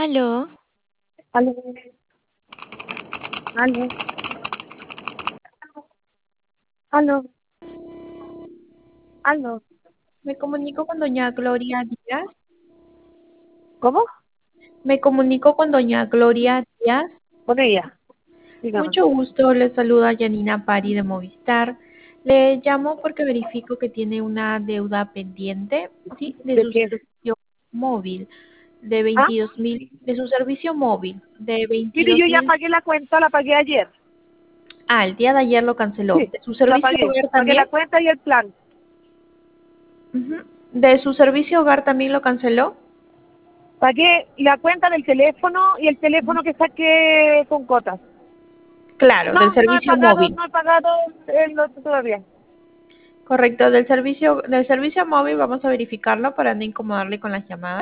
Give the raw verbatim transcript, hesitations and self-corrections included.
Aló, Aló, aló, aló, aló. Me comunico con doña Gloria Díaz. ¿Cómo? Me comunico con doña Gloria Díaz. Con ella. Dígame. Mucho gusto, le saluda Janina Pari de Movistar. Le llamo porque verifico que tiene una deuda pendiente, sí, de ¿De su qué? servicio móvil, de Ah, veintidós mil, de su servicio móvil, de mire, yo veintidós ya mil. pagué la cuenta, la pagué ayer. Ah, el día de ayer lo canceló. Sí, ¿De su la servicio pagué. hogar Pagué la también? cuenta y el plan. Ujú. ¿De su servicio hogar también lo canceló? Pagué la cuenta del teléfono y el teléfono que saqué con cotas. Claro, del No, no he servicio pagado, móvil. no he pagado el otro todavía. Correcto, del servicio, del servicio móvil vamos a verificarlo para no incomodarle con las llamadas.